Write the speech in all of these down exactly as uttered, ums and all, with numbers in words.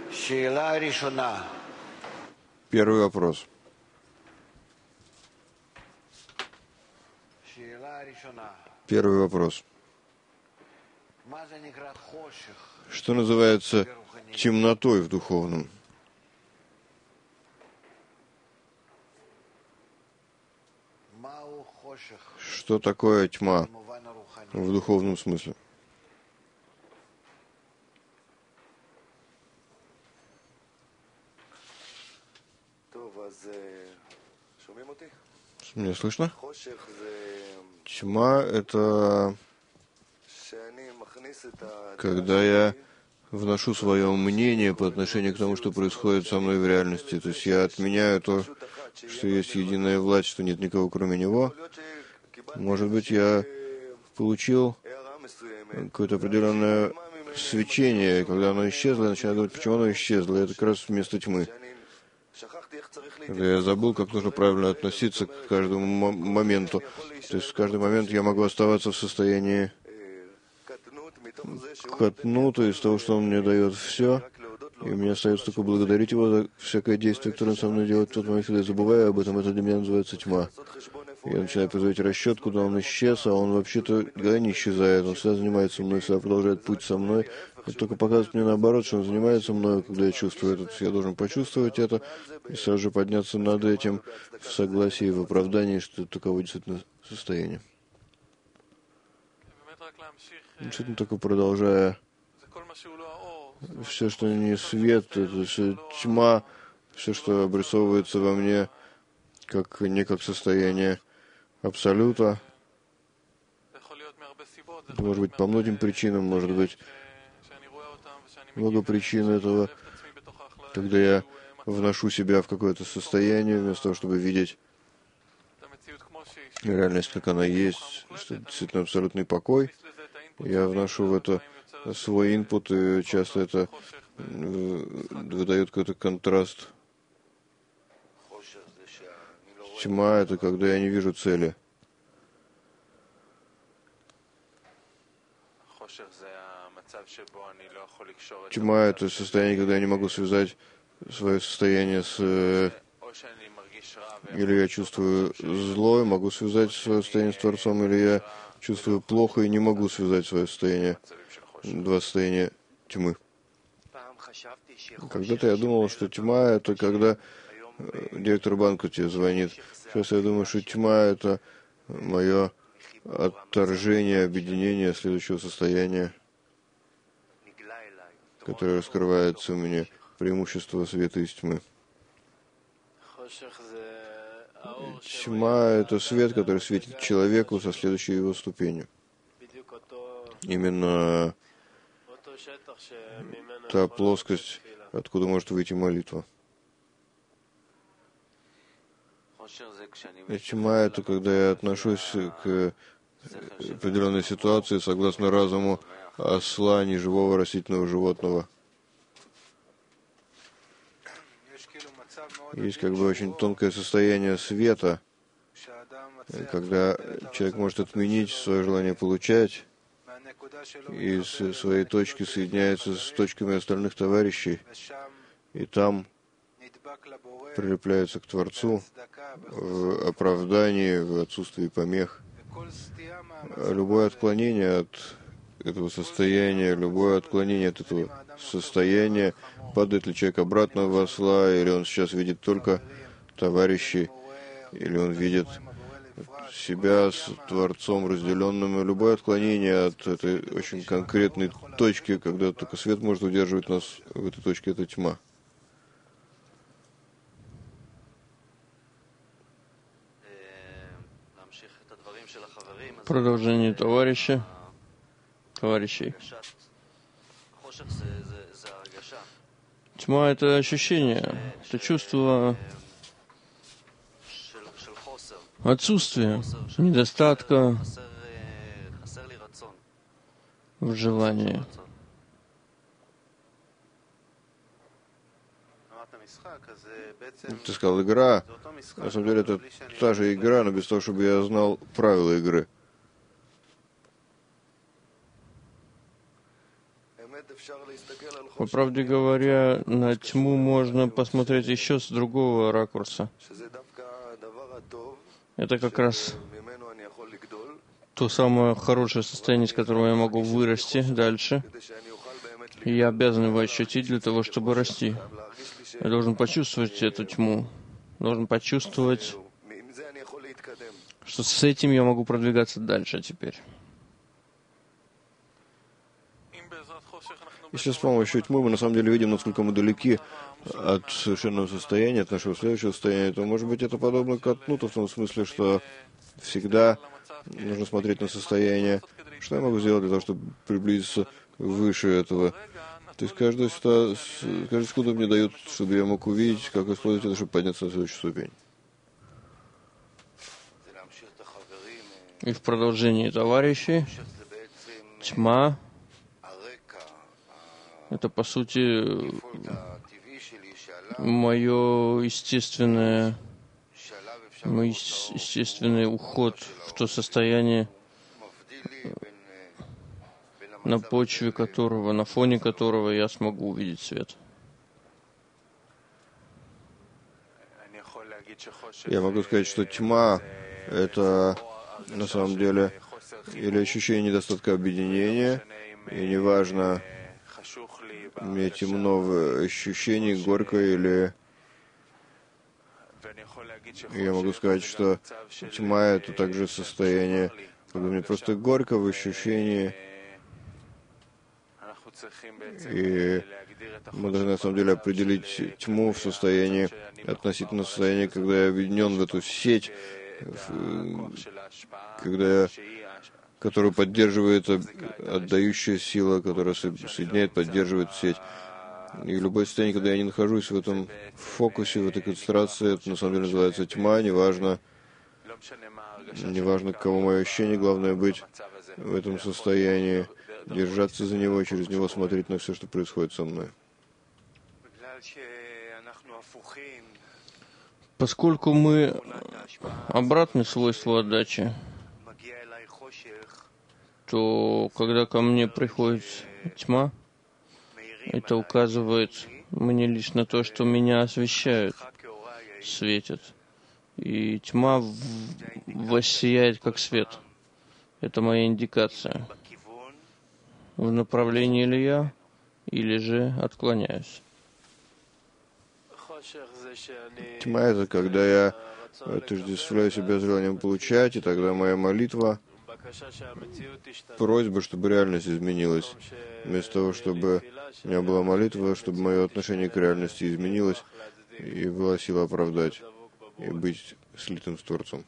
Первый вопрос. Первый вопрос. Что называется темнотой в духовном? Что такое тьма в духовном смысле? Меня слышно? Тьма — это когда я вношу свое мнение по отношению к тому, что происходит со мной в реальности. То есть я отменяю то, что есть единая власть, что нет никого кроме него. Может быть, я получил какое-то определенное свечение, и когда оно исчезло, я начинаю думать, почему оно исчезло. Это как раз вместо тьмы. Когда я забыл, как нужно правильно относиться к каждому моменту. То есть в каждый момент я могу оставаться в состоянии катну, то есть того, что он мне дает все, и мне остается только благодарить его за всякое действие, которое он со мной делает в тот момент, когда я забываю об этом. Это для меня называется тьма. Я начинаю производить расчет, куда он исчез, а он вообще-то никогда не исчезает. Он всегда занимается мной, всегда продолжает путь со мной. Это только показывает мне наоборот, что он занимается мной, когда я чувствую это. Я должен почувствовать это и сразу же подняться над этим в согласии, в оправдании, что это таково действительно состояние. Действительно, только продолжая, все, что не свет, это все тьма, все, что обрисовывается во мне, как не как состояние абсолюта. Это может быть по многим причинам, может быть много причин этого, когда я вношу себя в какое-то состояние, вместо того, чтобы видеть реальность, как она есть, что это действительно абсолютный покой. Я вношу в это свой инпут, и часто это выдает какой-то контраст. Тьма — это когда я не вижу цели. Тьма — это состояние, когда я не могу связать свое состояние с... Или я чувствую зло, и могу связать свое состояние с Творцом, или я чувствую плохо и не могу связать свое состояние, два состояния тьмы. Когда-то я думал, что тьма — это когда директор банка тебе звонит. Сейчас я думаю, что тьма — это мое отторжение, объединение следующего состояния, которое раскрывается мне, преимущество света из тьмы. Тьма — это свет, который светит человеку со следующей его ступенью. Именно та плоскость, откуда может выйти молитва. И тьма — это когда я отношусь к определенной ситуации согласно разуму осла, неживого растительного животного. Есть как бы очень тонкое состояние света, когда человек может отменить свое желание получать и с своей точки соединяется с точками остальных товарищей, и там прилепляется к Творцу в оправдании, в отсутствии помех. Любое отклонение от этого состояния, любое отклонение от этого состояния, падает ли человек обратно в осла, или он сейчас видит только товарищей, или он видит себя с Творцом разделенным. И любое отклонение от этой очень конкретной точки, когда только свет может удерживать нас в этой точке, это тьма. Продолжение товарища, товарищей. Тьма — это ощущение, это чувство отсутствия, недостатка в желании. Ты сказал, игра. На самом деле, это та же игра, но без того, чтобы я знал правила игры. По правде говоря, на тьму можно посмотреть еще с другого ракурса. Это как раз то самое хорошее состояние, из которого я могу вырасти дальше. И я обязан его ощутить для того, чтобы расти. Я должен почувствовать эту тьму. Должен почувствовать, что с этим я могу продвигаться дальше теперь. Если с помощью тьмы мы на самом деле видим, насколько мы далеки от совершенного состояния, от нашего следующего состояния, то, может быть, это подобно катнуту в том смысле, что всегда нужно смотреть на состояние, что я могу сделать для того, чтобы приблизиться выше этого. То есть каждую, каждую секунду мне дают, чтобы я мог увидеть, как использовать это, чтобы подняться на следующую ступень. И в продолжении товарищей, тьма — это, по сути, мое естественное, мой естественный уход в то состояние, на почве которого, на фоне которого я смогу увидеть свет. Я могу сказать, что тьма — это на самом деле или ощущение недостатка объединения, и неважно, мне темно ощущение, горько, или я могу сказать, что тьма — это также состояние, когда мне просто горько в ощущении, и мы должны на самом деле определить тьму в состоянии, относительно состояния, когда я объединен в эту сеть, когда я, которую поддерживает отдающая сила, которая соединяет, поддерживает сеть. И любое состояние, когда я не нахожусь в этом фокусе, в этой концентрации, это на самом деле называется тьма, неважно, неважно, кого мое ощущение, главное быть в этом состоянии, держаться за него, через него смотреть на все, что происходит со мной. Поскольку мы обратны свойству отдачи, то когда ко мне приходит тьма, это указывает мне лишь на то, что меня освещают, светят. И тьма воссияет как свет. Это моя индикация. В направлении ли я, или же отклоняюсь. Тьма — это когда я отождествляю себя желанием получать, и тогда моя молитва, просьба, чтобы реальность изменилась. Вместо того, чтобы у меня была молитва, чтобы мое отношение к реальности изменилось, и была сила оправдать, и быть слитым с Творцом.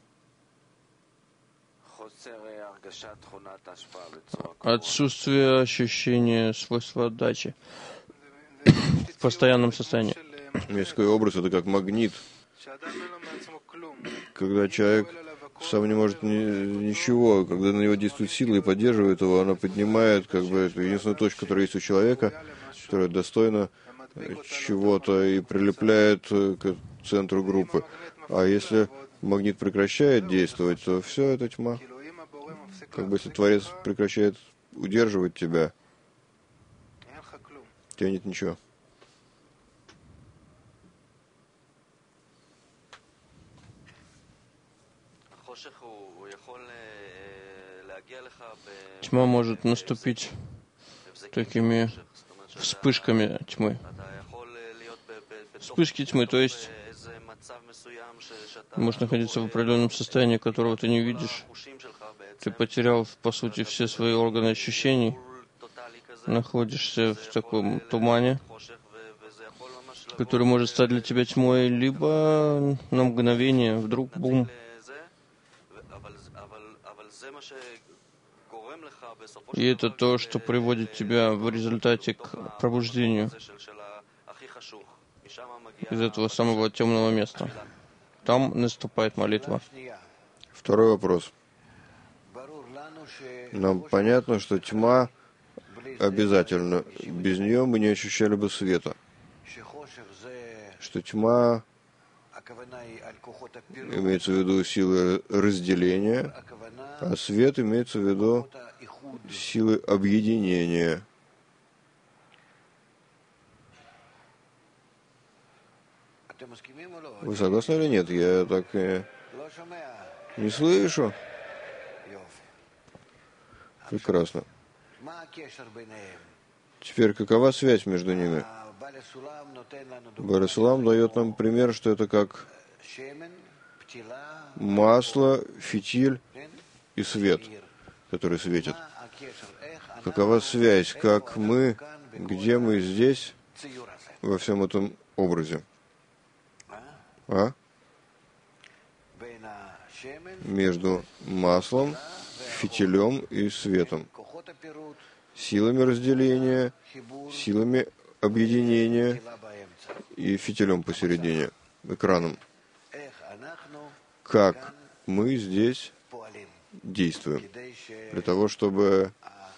Отсутствие ощущения свойства отдачи в постоянном состоянии. Есть такой образ, это как магнит. Когда человек сам не может ни, ничего, когда на него действует сила и поддерживает его, она поднимает, как бы, эту единственную точку, которая есть у человека, которая достойна чего-то и прилепляет к центру группы. А если магнит прекращает действовать, то все это тьма. Как бы если Творец прекращает удерживать тебя, у тебя нет ничего. Тьма может наступить такими вспышками тьмы. Вспышки тьмы, то есть можешь находиться в определенном состоянии, которого ты не видишь. Ты потерял, по сути, все свои органы ощущений, находишься в таком тумане, который может стать для тебя тьмой, либо на мгновение вдруг бум. И это то, что приводит тебя в результате к пробуждению из этого самого темного места. Там наступает молитва. Второй вопрос. Нам понятно, что тьма обязательно. Без нее мы не ощущали бы света. Что тьма имеется в виду силы разделения, а свет имеется в виду силы объединения. Вы согласны или нет? Я так э, не слышу. Прекрасно. Теперь, какова связь между ними? Барисулам дает нам пример, что это как масло, фитиль и свет, который светит. Какова связь? Как мы, где мы здесь, во всем этом образе? А? Между маслом, фитилем и светом. Силами разделения, силами объединения и фитилем посередине, экраном. Как мы здесь действуем для того, чтобы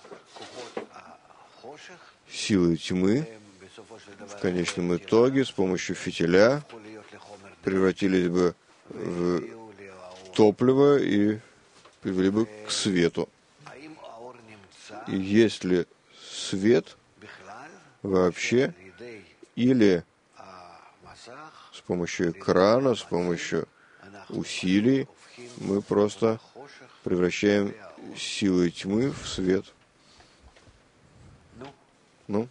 силы тьмы в конечном итоге с помощью фитиля превратились бы в топливо и привели бы к свету. И есть ли свет вообще, или с помощью экрана, с помощью усилий мы просто превращаем силы тьмы в свет? Ну?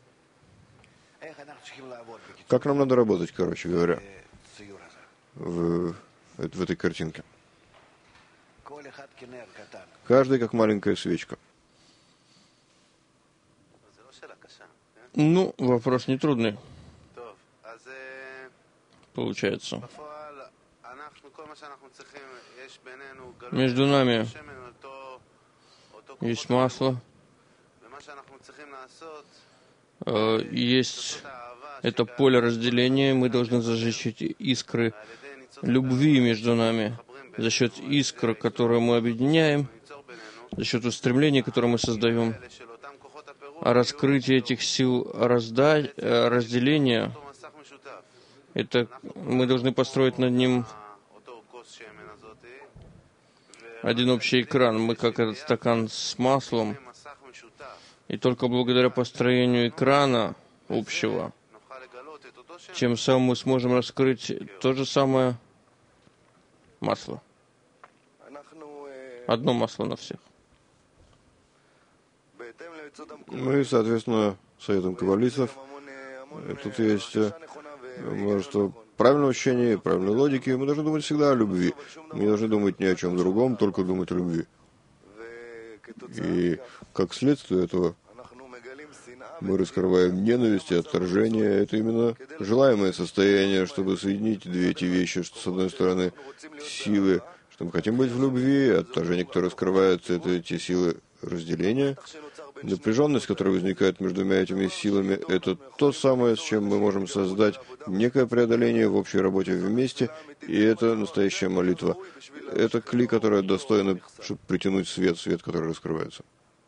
Как нам надо работать, короче говоря, в, в этой картинке? Каждый как маленькая свечка. Ну, вопрос не трудный. Получается. Между нами есть масло, есть это поле разделения, мы должны зажечь эти искры любви между нами за счет искр, которые мы объединяем, за счет устремлений, которые мы создаем. А раскрытие этих сил разда... разделения, это мы должны построить над ним один общий экран. Мы как этот стакан с маслом. И только благодаря построению экрана общего, тем самым мы сможем раскрыть то же самое масло. Одно масло на всех. Ну и, соответственно, советом каббалистов, тут есть множество правильного учения, правильной логики. Мы должны думать всегда о любви. Мы не должны думать ни о чем другом, только думать о любви. И как следствие этого мы раскрываем ненависть и отторжение. Это именно желаемое состояние, чтобы соединить две эти вещи, что, с одной стороны, силы, что мы хотим быть в любви, отторжение, которое раскрывается, это эти силы разделения. Напряженность, которая возникает между двумя этими силами, это то самое, с чем мы можем создать некое преодоление в общей работе вместе, и это настоящая молитва. Это кли, которая достойна, чтобы притянуть свет, свет, который раскрывается.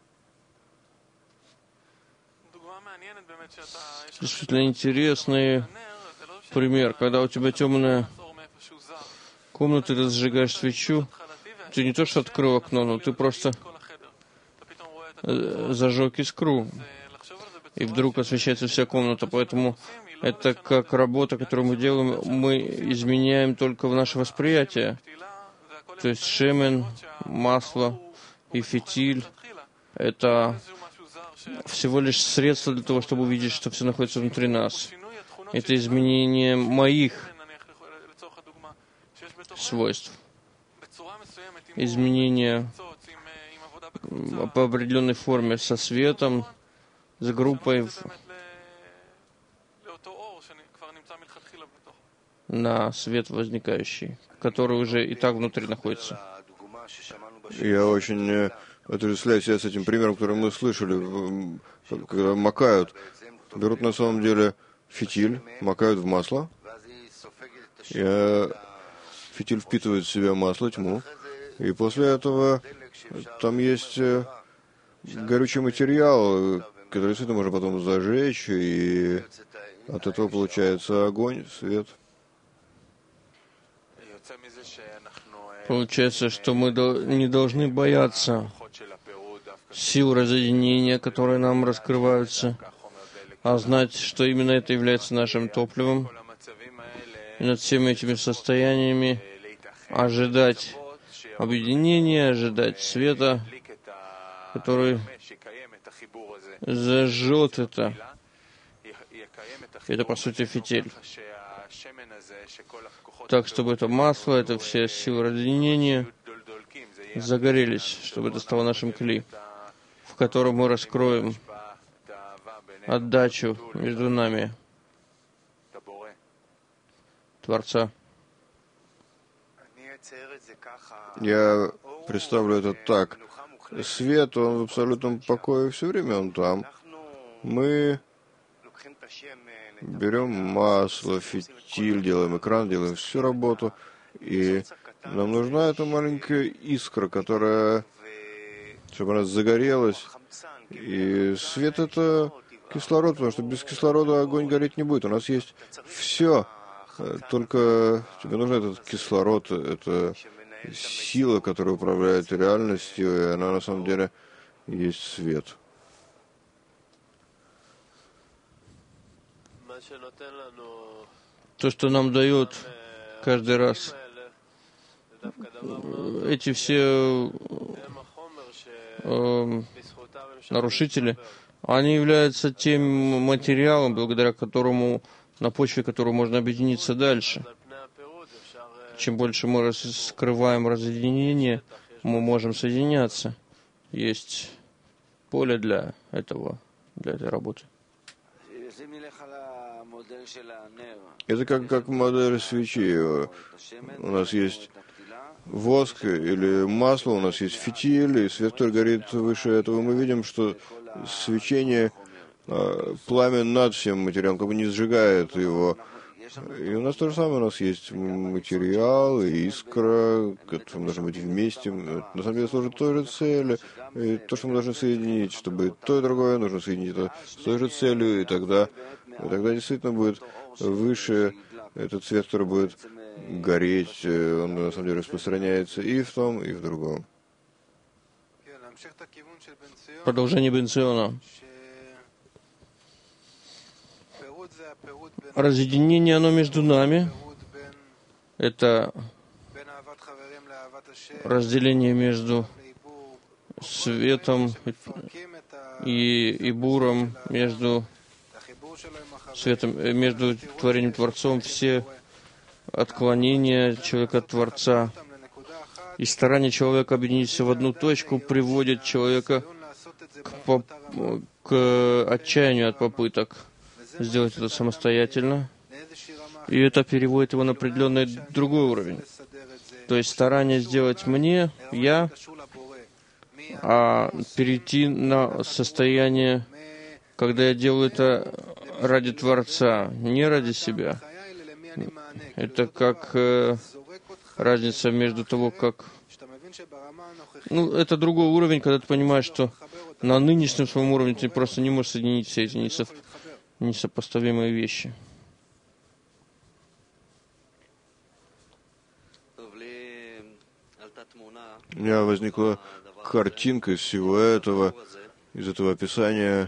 Действительно интересный пример. Когда у тебя темная комната, ты зажигаешь свечу, ты не то что открыл окно, но ты просто зажег искру, и вдруг освещается вся комната. Поэтому это как работа, которую мы делаем, мы изменяем только в наше восприятие. То есть шемен, масло и фитиль — это всего лишь средство для того, чтобы увидеть, что все находится внутри нас. Это изменение моих свойств. Изменение по определенной форме со светом, с группой на свет возникающий, который уже и так внутри находится. Я очень отождествляю себя с этим примером, который мы слышали, когда макают, берут на самом деле фитиль, макают в масло, и фитиль впитывает в себя масло, тьму, и после этого там есть горючий материал, который действительно можно потом зажечь, и от этого получается огонь, свет. Получается, что мы не должны бояться сил разъединения, которые нам раскрываются, а знать, что именно это является нашим топливом. И над всеми этими состояниями ожидать объединения, ожидать света, который зажжет это. Это, по сути, фитиль. Так, чтобы это масло, это все силы разъединения загорелись, чтобы это стало нашим кли, в котором мы раскроем отдачу между нами Творца. Я представлю это так. Свет, он в абсолютном покое все время, он там. Мы берем масло, фитиль, делаем экран, делаем всю работу, и нам нужна эта маленькая искра, которая, чтобы она загорелась. И свет — это кислород, потому что без кислорода огонь гореть не будет. У нас есть все, только тебе нужен этот кислород, это сила, которая управляет реальностью, и она на самом деле есть свет. То, что нам дает каждый раз эти все э, нарушители, они являются тем материалом, благодаря которому, на почве которого можно объединиться дальше. Чем больше мы раскрываем разъединение, мы можем соединяться. Есть поле для этого, для этой работы. Это как, как модель свечи. У нас есть воск или масло, у нас есть фитиль, и свет, который горит выше этого. Мы видим, что свечение, пламя над всем материалом, как бы не сжигает его. И у нас то же самое, у нас есть материал и искра, которые должны быть вместе. На самом деле служит той же цели. И то, что мы должны соединить, чтобы то и другое нужно соединить это с той же целью, и тогда, и тогда действительно будет выше этот свет, который будет гореть, он на самом деле распространяется и в том, и в другом. Продолжение Бенциона. Разъединение, оно между нами. Это разделение между светом и, и буром, между светом, между творением Творцом, все отклонения человека от Творца и старание человека объединиться в одну точку приводит человека к, поп... к отчаянию от попыток сделать это самостоятельно, и это переводит его на определенный другой уровень. То есть старание сделать мне, я, а перейти на состояние, когда я делаю это ради Творца, не ради себя. Это как э, разница между того, как... Ну, это другой уровень, когда ты понимаешь, что на нынешнем своем уровне ты просто не можешь соединить все эти несо... несопоставимые вещи. У меня возникла картинка из всего этого, из этого описания,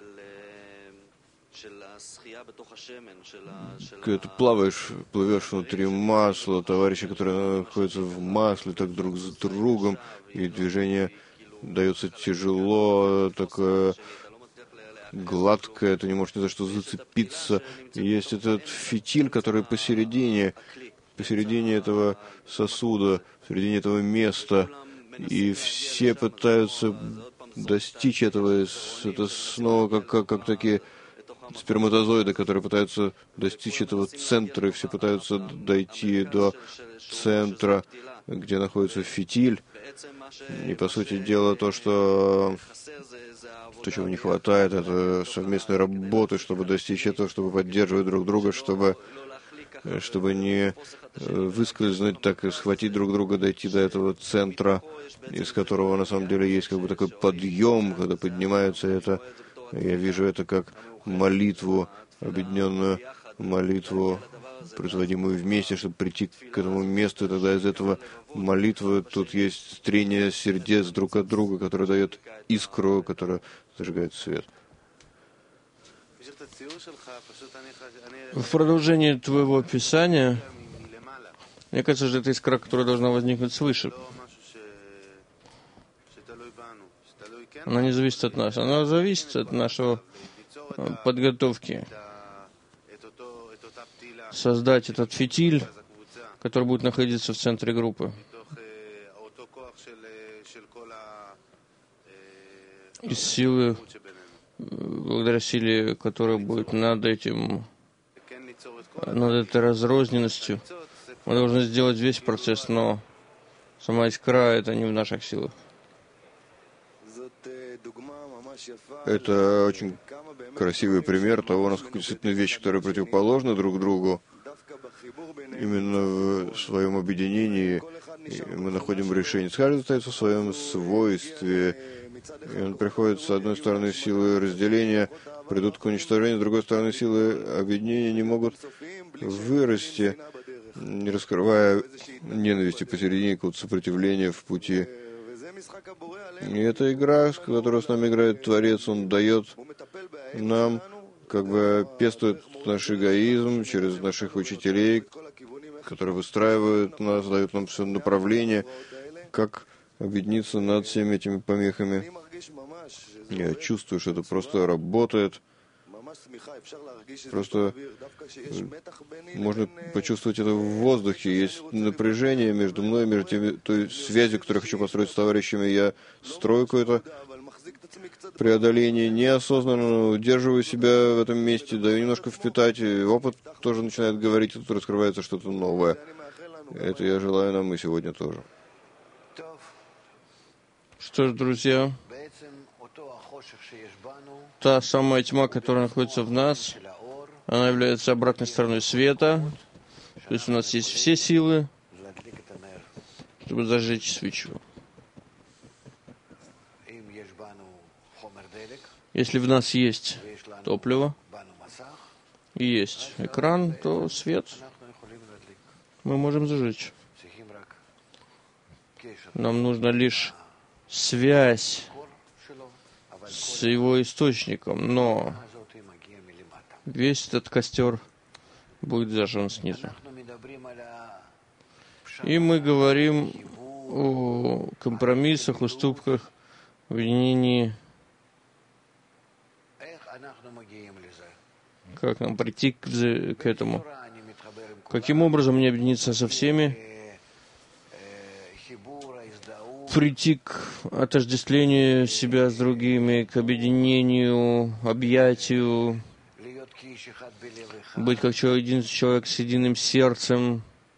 когда ты плаваешь, плывешь внутри масла, товарищи, которые находятся в масле, так друг за другом, и движение дается тяжело, такое гладкое, ты не можешь ни за что зацепиться. И есть этот фитиль, который посередине, посередине этого сосуда, посередине этого места, и все пытаются достичь этого. Это снова как, как, как такие сперматозоиды, которые пытаются достичь этого центра, и все пытаются дойти до центра, где находится фитиль. И, по сути дела, то, что то, чего не хватает, это совместной работы, чтобы достичь этого, чтобы поддерживать друг друга, чтобы, чтобы не выскользнуть, так и схватить друг друга, дойти до этого центра, из которого на самом деле есть как бы такой подъем, когда поднимается это. Я вижу это как молитву, объединенную молитву, производимую вместе, чтобы прийти к этому месту, и тогда из этого молитвы тут есть трение сердец друг от друга, которое дает искру, которая зажигает свет. В продолжении твоего описания, мне кажется, что это искра, которая должна возникнуть свыше. Она не зависит от нас. Она зависит от нашего подготовки. Создать этот фитиль, который будет находиться в центре группы. Из силы, благодаря силе, которая будет над этим, над этой разрозненностью, мы должны сделать весь процесс, но сама искра — это не в наших силах. Это очень красивый пример того, насколько действительно вещи, которые противоположны друг другу, именно в своем объединении мы находим решение. Каждый остается в своем свойстве, и он приходит с одной стороны силы разделения, придут к уничтожению, с другой стороны силы объединения не могут вырасти, не раскрывая ненависти посередине, какого-то сопротивления в пути. И эта игра, с которой с нами играет Творец, он дает нам, как бы пестует наш эгоизм через наших учителей, которые выстраивают нас, дают нам все направление, как объединиться над всеми этими помехами. Я чувствую, что это просто работает. Просто можно почувствовать это в воздухе. Есть напряжение между мной, между теми, той связью, которую я хочу построить с товарищами. Я строю какое-то преодоление неосознанно, удерживаю себя в этом месте, даю немножко впитать, и опыт тоже начинает говорить, тут раскрывается что-то новое. Это я желаю нам и сегодня тоже. Что ж, друзья, та самая тьма, которая находится в нас, она является обратной стороной света. То есть у нас есть все силы, чтобы зажечь свечу. Если в нас есть топливо и есть экран, то свет мы можем зажечь. Нам нужна лишь связь с его источником, но весь этот костер будет зажжен снизу. И мы говорим о компромиссах, уступках, объединении. Как нам прийти к, к этому? Каким образом мне объединиться со всеми? Прийти к отождествлению себя с другими, к объединению, объятию, быть как один человек с единым сердцем.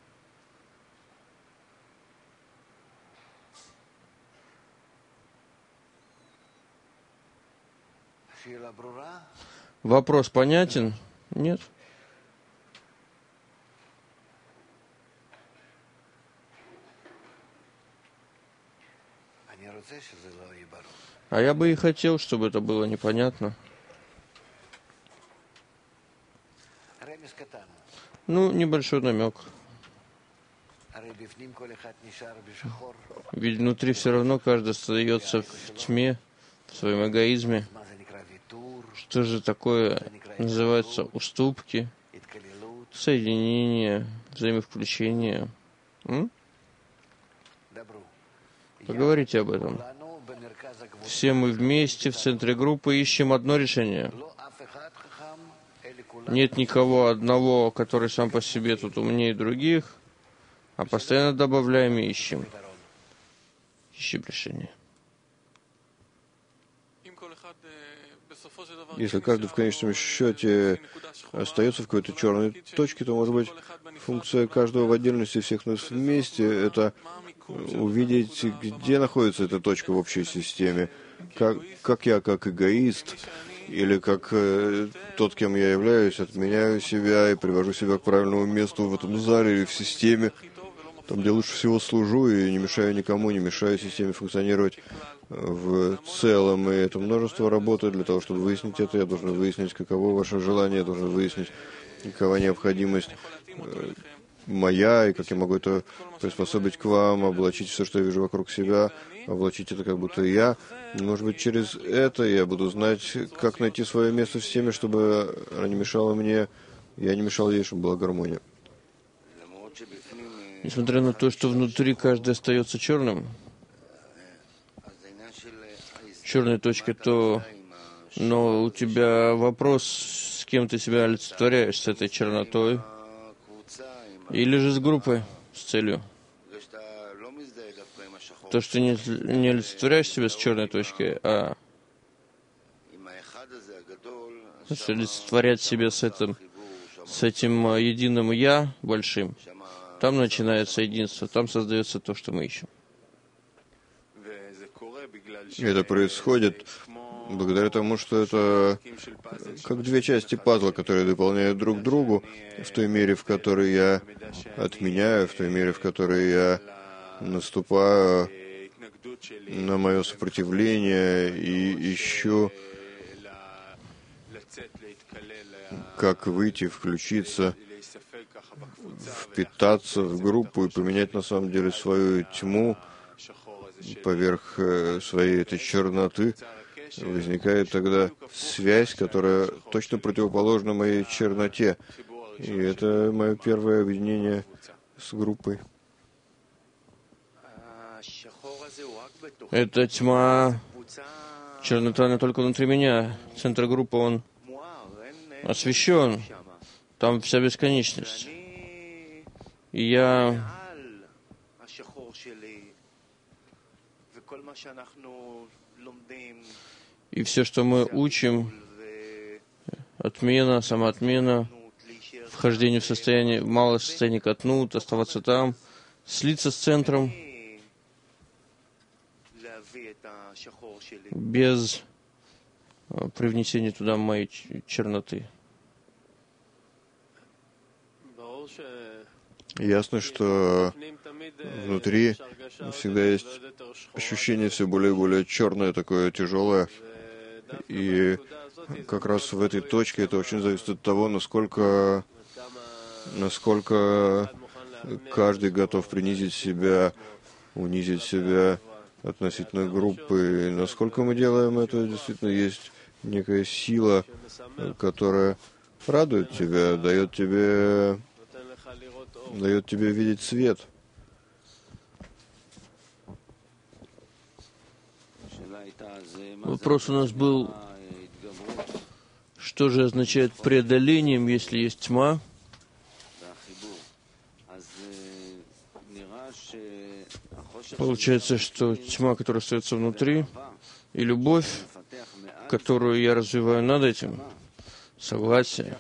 Вопрос понятен? Нет? А я бы и хотел, чтобы это было непонятно. Ну, небольшой намек. Ведь внутри все равно каждый остается в тьме, в своем эгоизме. Что же такое называется уступки, соединение, взаимовключение? М? Поговорите об этом. Все мы вместе в центре группы ищем одно решение. Нет никого одного, который сам по себе тут умнее других, а постоянно добавляем и ищем. Ищем решение. Если каждый в конечном счете остается в какой-то черной точке, то, может быть, функция каждого в отдельности, всех нас вместе, это увидеть, где находится эта точка в общей системе. Как, как я, как эгоист, или как э, тот, кем я являюсь, отменяю себя и привожу себя к правильному месту в этом зале или в системе, там, где лучше всего служу и не мешаю никому, не мешаю системе функционировать в целом. И это множество работы для того, чтобы выяснить это. Я должен выяснить, каково ваше желание, я должен выяснить, какова необходимость моя, и как я могу это приспособить к вам, облачить все, что я вижу вокруг себя, облачить это как будто я. Может быть, через это я буду знать, как найти свое место в системе, чтобы она не мешала мне, я не мешал ей, чтобы была гармония. Несмотря на то, что внутри каждый остается черным, черной точкой, то, но у тебя вопрос, с кем ты себя олицетворяешь, с этой чернотой, или же с группой, с целью. То, что не, не олицетворяешь себя с черной точкой, а что олицетворять себя с этим, с этим единым «я» большим, там начинается единство, там создается то, что мы ищем. Это происходит благодаря тому, что это как две части пазла, которые дополняют друг другу в той мере, в которой я отменяю, в той мере, в которой я наступаю на мое сопротивление и ищу, как выйти, включиться, впитаться в группу и поменять на самом деле свою тьму поверх своей этой черноты. Возникает тогда связь, которая точно противоположна моей черноте. И это мое первое объединение с группой. Эта тьма, чернота не только внутри меня. Центр группы, он освещен. Там вся бесконечность. И я и все, что мы учим, отмена, самоотмена, вхождение в состояние, малое состояние катнут, оставаться там, слиться с центром, без привнесения туда моей черноты. Ясно, что внутри всегда есть ощущение все более и более черное, такое тяжелое. И как раз в этой точке это очень зависит от того, насколько, насколько каждый готов принизить себя, унизить себя относительно группы. И насколько мы делаем это, действительно есть некая сила, которая радует тебя, дает тебе, дает тебе видеть свет. Вопрос у нас был, что же означает преодолением, если есть тьма? Получается, что тьма, которая остается внутри, и любовь, которую я развиваю над этим, согласие,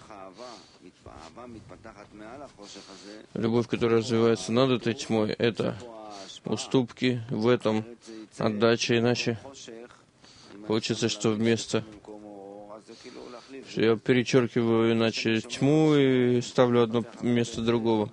любовь, которая развивается над этой тьмой, это уступки, в этом отдача, иначе получится, что вместо, что я перечеркиваю иначе тьму и ставлю одно место другого.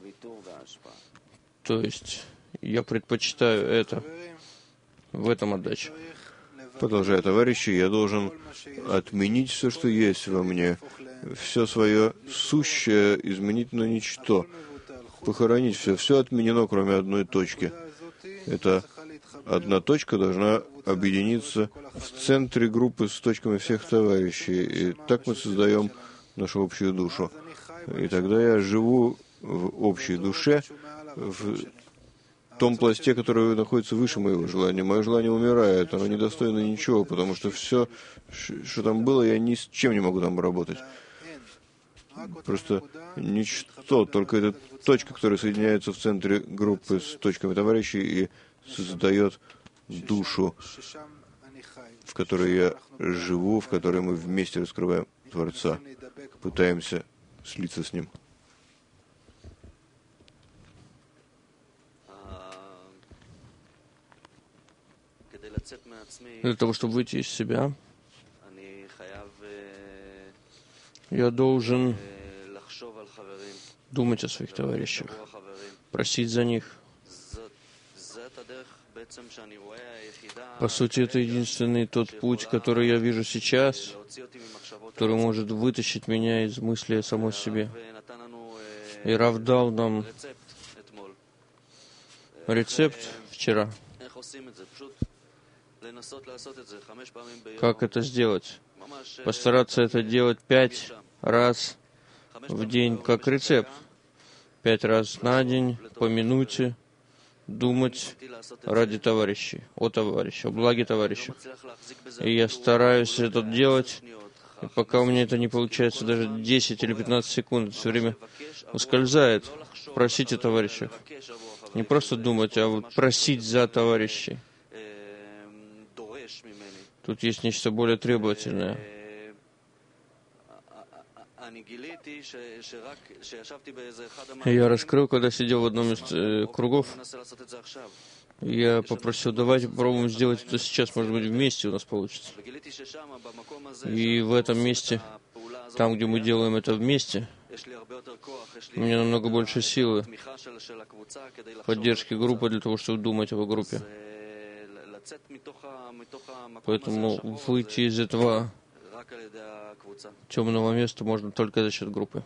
То есть я предпочитаю это, в этом отдача. Продолжая, товарищи, я должен отменить все, что есть во мне, все свое сущее изменить на ничто, похоронить все. Все отменено, кроме одной точки. Эта одна точка должна объединиться в центре группы с точками всех товарищей. И так мы создаем нашу общую душу. И тогда я живу в общей душе, в том пласте, который находится выше моего желания. Мое желание умирает, оно недостойно ничего, потому что все, что там было, я ни с чем не могу там работать. Просто ничто, только эта точка, которая соединяется в центре группы с точками товарищей и создает душу, в которой я живу, в которой мы вместе раскрываем Творца, пытаемся слиться с Ним. Для того, чтобы выйти из себя, я должен думать о своих товарищах, просить за них. По сути, это единственный тот путь, который я вижу сейчас, который может вытащить меня из мысли о самой себе. И Рав дал нам рецепт вчера. Как это сделать? Постараться это делать пять раз в день, как рецепт. Пять раз на день, по минуте, думать ради товарищей, о товарищах, о благе товарища. И я стараюсь это делать, и пока у меня это не получается даже десять или пятнадцать секунд, все время ускользает. Просите товарища. Не просто думать, а вот просить за товарищей. Тут есть нечто более требовательное. Я раскрыл, когда сидел в одном из э, кругов, я попросил, давайте попробуем сделать это сейчас, может быть, вместе у нас получится. И в этом месте, там, где мы делаем это вместе, у меня намного больше силы, поддержки группы для того, чтобы думать о группе. Поэтому выйти из этого темного места можно только за счет группы.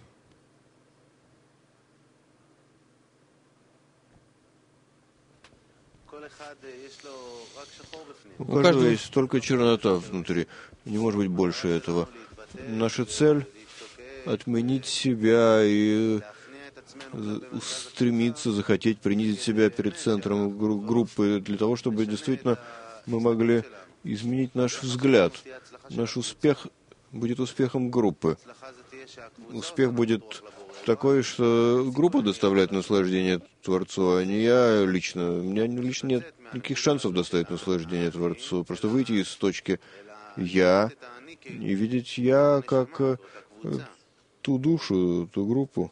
У каждого есть только чернота внутри. Не может быть больше этого. Наша цель — отменить себя и стремиться, захотеть принизить себя перед центром группы, для того, чтобы действительно мы могли изменить наш взгляд. Наш успех будет успехом группы. Успех будет такой, что группа доставляет наслаждение Творцу, а не я лично. У меня лично нет никаких шансов доставить наслаждение Творцу. Просто выйти из точки «я» и видеть «я» как э, ту душу, ту группу.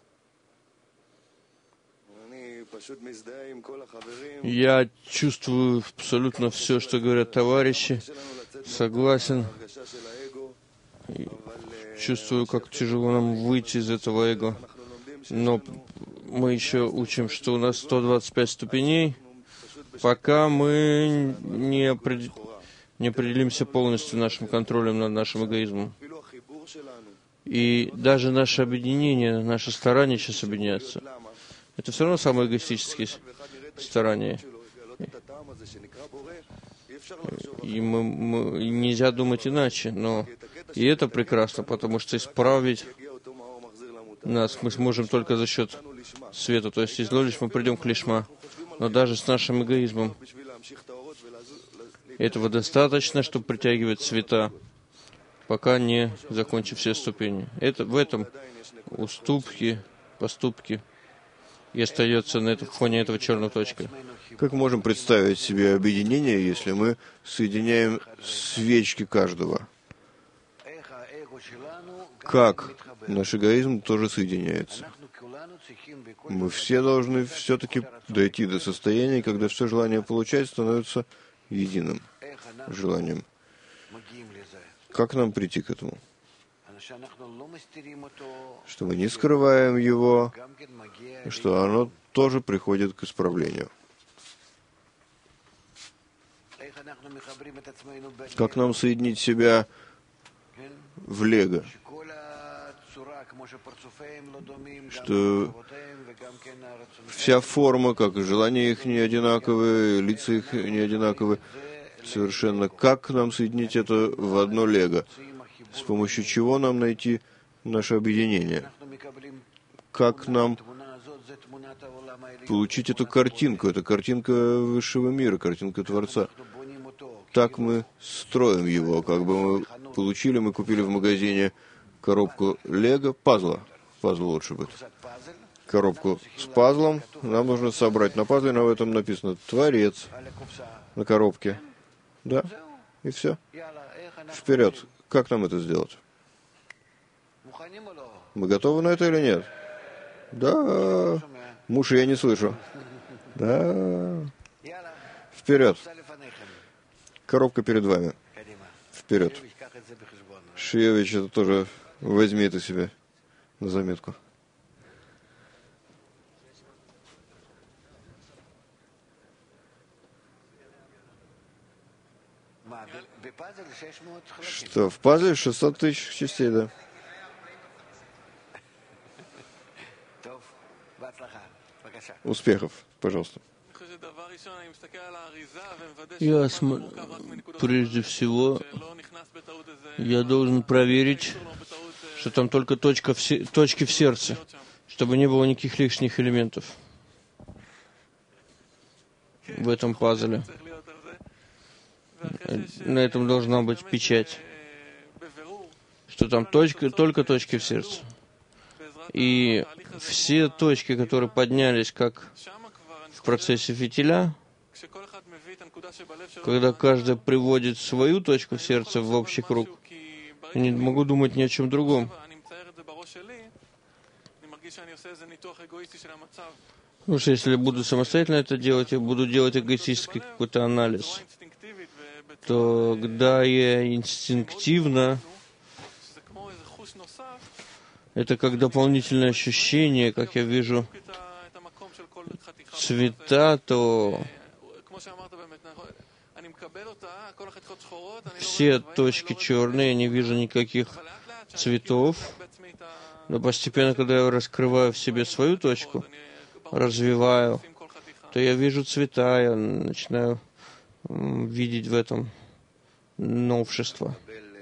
Я чувствую абсолютно все, что говорят товарищи, согласен. И чувствую, как тяжело нам выйти из этого эго. Но мы еще учим, что у нас сто двадцать пять ступеней, пока мы не, опред... не определимся полностью нашим контролем над нашим эгоизмом. И даже наше объединение, наше старание сейчас объединяться, это все равно самые эгоистические старания. И мы, мы, и нельзя думать иначе, но и это прекрасно, потому что исправить нас мы сможем только за счет света. То есть из лолиш мы придем к лишма. Но даже с нашим эгоизмом этого достаточно, чтобы притягивать света, пока не закончив все ступени. Это, в этом уступки, поступки и остается на этом фоне этого черной точкой. Как мы можем представить себе объединение, если мы соединяем свечки каждого? Как наш эгоизм тоже соединяется? Мы все должны все-таки дойти до состояния, когда все желание получать становится единым желанием. Как нам прийти к этому? Что мы не скрываем его, что оно тоже приходит к исправлению. Как нам соединить себя в лего, что вся форма, как и желания их не одинаковые, лица их не одинаковые, совершенно. Как нам соединить это в одно лего? С помощью чего нам найти наше объединение? Как нам получить эту картинку? Это картинка высшего мира, картинка Творца. Так мы строим его. Как бы мы получили, мы купили в магазине коробку лего, пазла. Пазл лучше будет. Коробку с пазлом нам нужно собрать. На пазле на этом написано «Творец» на коробке. Да, и все. Вперед. Как нам это сделать? Мы готовы на это или нет? Да. Муж, я не слышу. Да. Вперед. Коробка перед вами. Вперед. Шиевич, это тоже возьми это себе на заметку. Что, в пазле шестьсот тысяч частей, да? Успехов, пожалуйста. Я см... прежде всего я должен проверить, что там только точка в се... точки в сердце, чтобы не было никаких лишних элементов в этом пазле. На этом должна быть печать, что там точка, только точки в сердце. И все точки, которые поднялись как в процессе фитиля, когда каждый приводит свою точку в сердце в общий круг, я не могу думать ни о чем другом. Потому что если я буду самостоятельно это делать, я буду делать эгоистический какой-то анализ, то когда я инстинктивно, это как дополнительное ощущение, как я вижу цвета, то все точки черные, я не вижу никаких цветов, но постепенно, когда я раскрываю в себе свою точку, развиваю, то я вижу цвета, я начинаю видеть в этом новшество.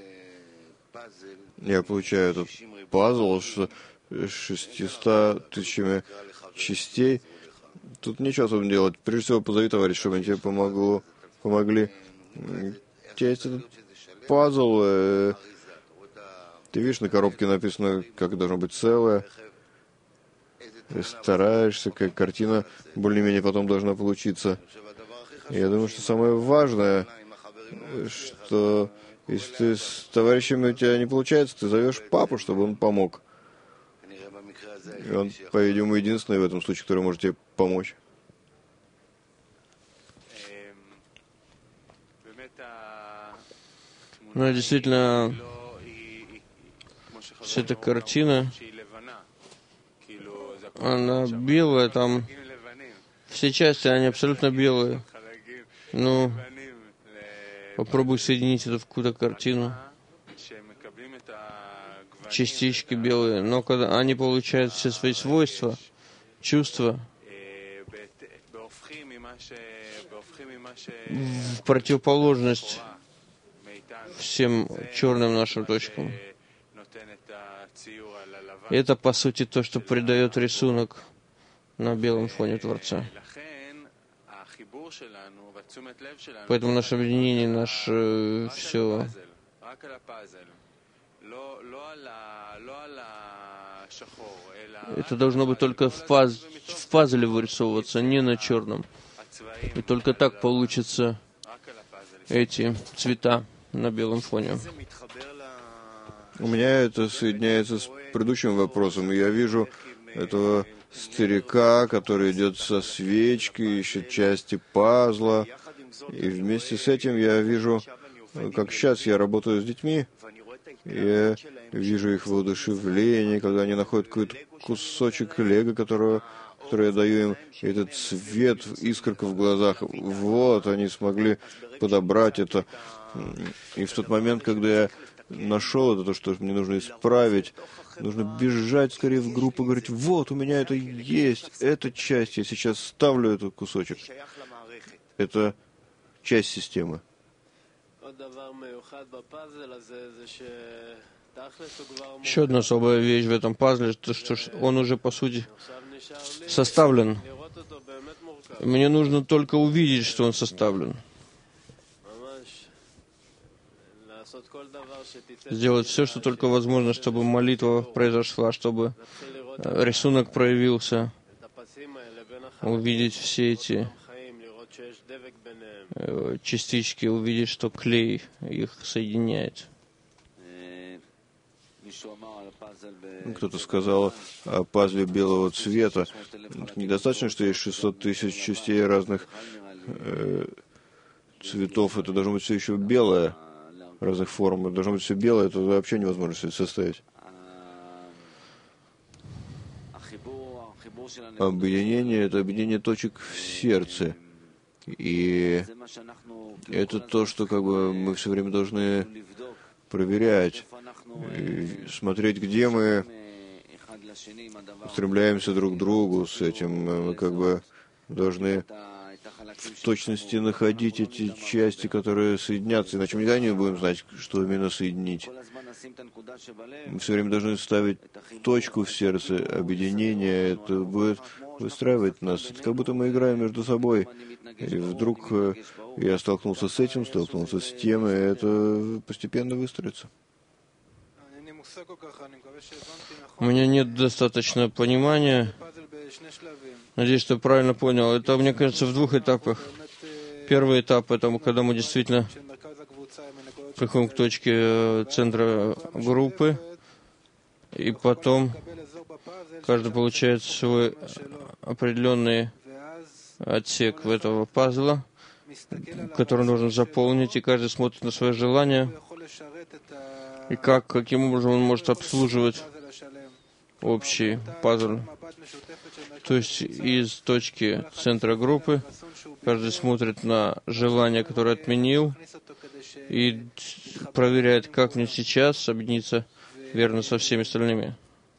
Я получаю этот пазл с шестьюстами тысячами частей. Тут ничего особо делать. Прежде всего, позови товарища, чтобы они тебе помогло, помогли. У тебя есть этот пазл. Э, ты видишь, на коробке написано, как должно быть целое. Ты стараешься, как картина более-менее потом должна получиться. Я думаю, что самое важное, что если ты с товарищами у тебя не получается, ты зовешь папу, чтобы он помог. И он, по-видимому, единственный в этом случае, который может тебе помочь. Ну, действительно, вся эта картина, она белая, там все части, они абсолютно белые. Ну, попробуй соединить это в какую-то картину. Частички белые, но когда они получают все свои свойства, чувства, в противоположность всем черным нашим точкам. И это, по сути, то, что придает рисунок на белом фоне Творца. Поэтому наше объединение, наше все... Это должно быть только в, паз... в пазле вырисовываться, не на черном. И только так получатся эти цвета на белом фоне. У меня это соединяется с предыдущим вопросом. Я вижу этого старика, который идет со свечкой, ищет части пазла. И вместе с этим я вижу, как сейчас я работаю с детьми, я вижу их воодушевление, когда они находят какой-то кусочек лего, которого, который я даю им, и этот свет, искорка в глазах. Вот, они смогли подобрать это. И в тот момент, когда я нашел это, то, что мне нужно исправить, нужно бежать скорее в группу и говорить: вот, у меня это есть, эта часть, я сейчас ставлю этот кусочек. Это часть системы. Еще одна особая вещь в этом пазле, то, что он уже, по сути, составлен. Мне нужно только увидеть, что он составлен. Сделать все, что только возможно, чтобы молитва произошла, чтобы рисунок проявился. Увидеть все эти частички, увидеть, что клей их соединяет. Кто-то сказал о пазле белого цвета. Недостаточно, что есть шестьсот тысяч частей разных э, цветов. Это должно быть все еще белое, разных форм. Это должно быть все белое, это вообще невозможно все это составить. Объединение — это объединение точек в сердце. И это то, что как бы мы все время должны проверять, и смотреть, где мы устремляемся друг к другу с этим, мы как бы должны в точности находить эти части, которые соединятся, иначе мы никогда не будем знать, что именно соединить. Мы все время должны ставить точку в сердце объединения, это будет выстраивать нас. Это как будто мы играем между собой. И вдруг я столкнулся с этим, столкнулся с тем, и это постепенно выстроится. У меня нет достаточно понимания. Надеюсь, что правильно понял. Это, мне кажется, в двух этапах. Первый этап — это когда мы действительно приходим к точке центра группы, и потом каждый получает свой определенный отсек этого пазла, который нужно заполнить, и каждый смотрит на свои желания, и как, каким образом он может обслуживать общий пазл. То есть из точки центра группы каждый смотрит на желание, которое отменил, и проверяет, как мне сейчас объединиться верно со всеми остальными.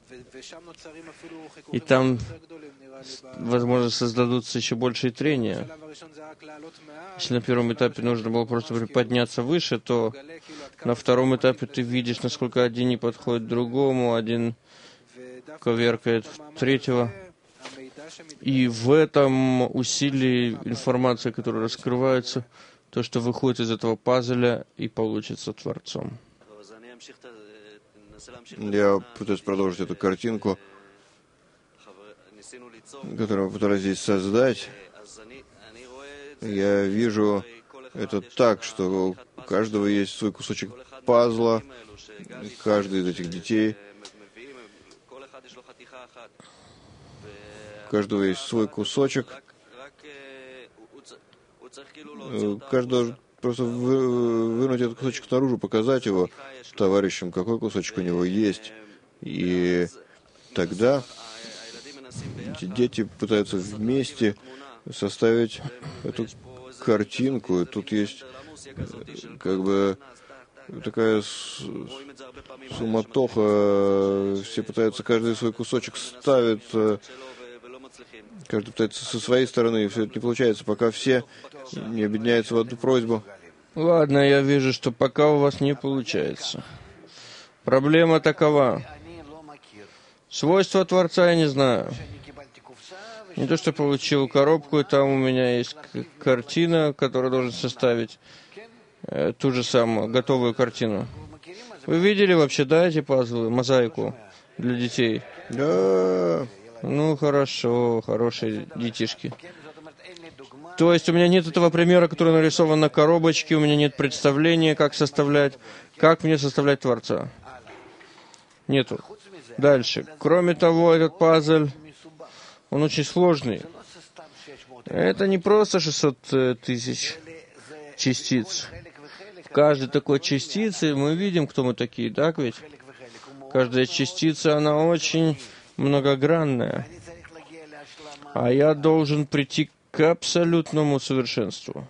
И там, возможно, создадутся еще большие трения. Если на первом этапе нужно было просто подняться выше, то на втором этапе ты видишь, насколько один не подходит другому, один коверкает третьего. И в этом усилии информация, которая раскрывается, то, что выходит из этого пазля и получится Творцом. Я пытаюсь продолжить эту картинку, которую мы пытались здесь создать. Я вижу это так, что у каждого есть свой кусочек пазла, каждый из этих детей, у каждого есть свой кусочек. Каждый должен просто вы, вынуть этот кусочек наружу, показать его товарищам, какой кусочек у него есть. И тогда эти дети пытаются вместе составить эту картинку. И тут есть как бы такая суматоха. Все пытаются, каждый свой кусочек ставит. Каждый пытается со своей стороны, и все это не получается, пока все не объединяются в одну просьбу. Ладно, я вижу, что пока у вас не получается. Проблема такова. Свойства Творца я не знаю. Не то, что получил коробку, и там у меня есть картина, которую должен составить э, ту же самую, готовую картину. Вы видели вообще, да, эти пазлы, мозаику для детей? Да. Ну, хорошо, хорошие детишки. То есть у меня нет этого примера, который нарисован на коробочке, у меня нет представления, как составлять, как мне составлять Творца. Нету. Дальше. Кроме того, этот пазл, он очень сложный. Это не просто шестьсот тысяч частиц. В каждой такой частице мы видим, кто мы такие, так ведь? Каждая частица, она очень многогранная. А я должен прийти к абсолютному совершенству.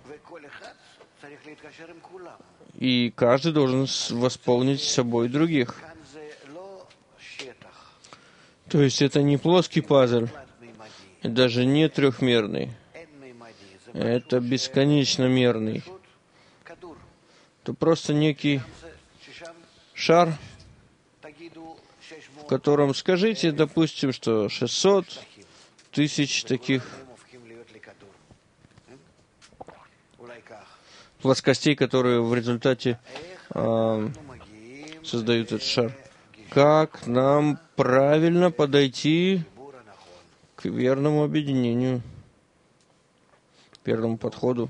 И каждый должен восполнить собой других. То есть это не плоский пазл, даже не трехмерный. Это бесконечно мерный. Это просто некий шар, в котором, скажите, допустим, что шестьсот тысяч таких плоскостей, которые в результате э, создают этот шар. Как нам правильно подойти к верному объединению, к верному подходу?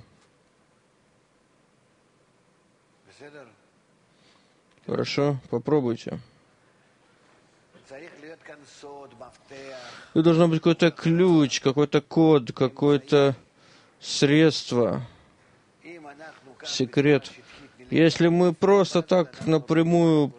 Хорошо, попробуйте. Тут должен быть какой-то ключ, какой-то код, какое-то средство, секрет. Если мы просто так напрямую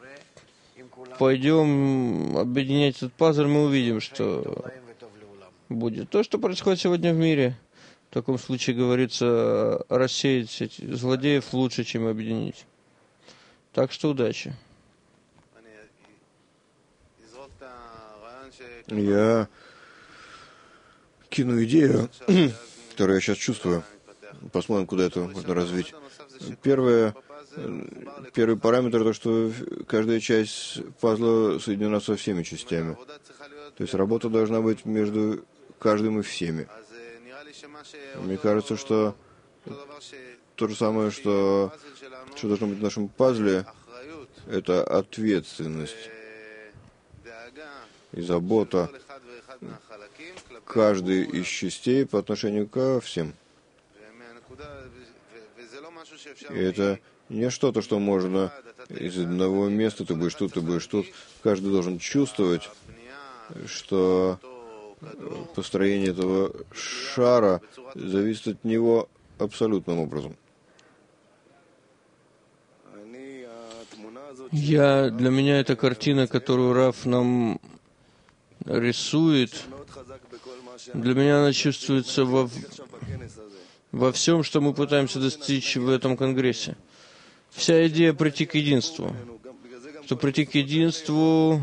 пойдем объединять этот пазл, мы увидим, что будет. То, что происходит сегодня в мире, в таком случае, говорится, рассеять этих злодеев лучше, чем объединить. Так что удачи. Я кину идею, которую я сейчас чувствую. Посмотрим, куда это можно развить. Первое, первый параметр — то, что каждая часть пазла соединена со всеми частями. То есть работа должна быть между каждым и всеми. Мне кажется, что то же самое, что, что должно быть в нашем пазле, это ответственность и забота каждой из частей по отношению ко всем. И это не что-то, что можно из одного места, ты будешь тут, ты будешь тут. Каждый должен чувствовать, что построение этого шара зависит от него абсолютным образом. Я, для меня эта картина, которую Раф нам рисует, для меня она чувствуется во, во всем, что мы пытаемся достичь в этом конгрессе. Вся идея прийти к единству. Что прийти к единству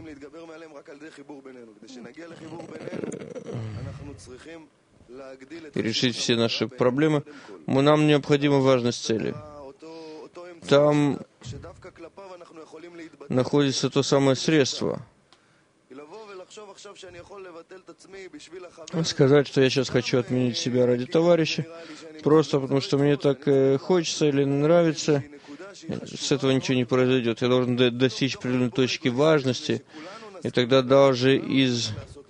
и решить все наши проблемы, мы, нам необходима важность цели. Там находится то самое средство. Сказать, что я сейчас хочу отменить себя ради товарища, просто потому что мне так э, хочется или нравится, с этого ничего не произойдет. Я должен до- достичь определенной точки важности, и тогда даже из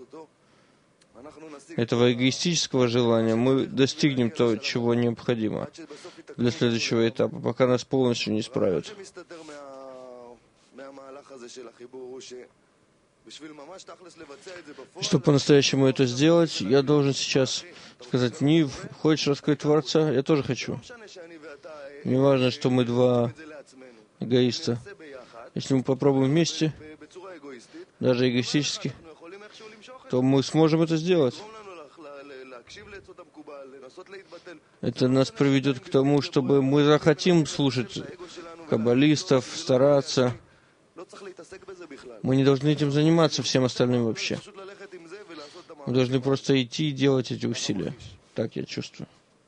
этого эгоистического желания мы достигнем того, чего необходимо для следующего этапа, пока нас полностью не исправят. Чтобы по-настоящему это сделать, я должен сейчас сказать: Нив, хочешь раскрыть Творца? Я тоже хочу. Не важно, что мы два эгоиста. Если мы попробуем вместе, даже эгоистически, то мы сможем это сделать. Это нас приведет к тому, чтобы мы захотим слушать каббалистов, стараться. Мы не должны этим заниматься всем остальным вообще. Мы должны просто идти и делать эти усилия. Так я чувствую.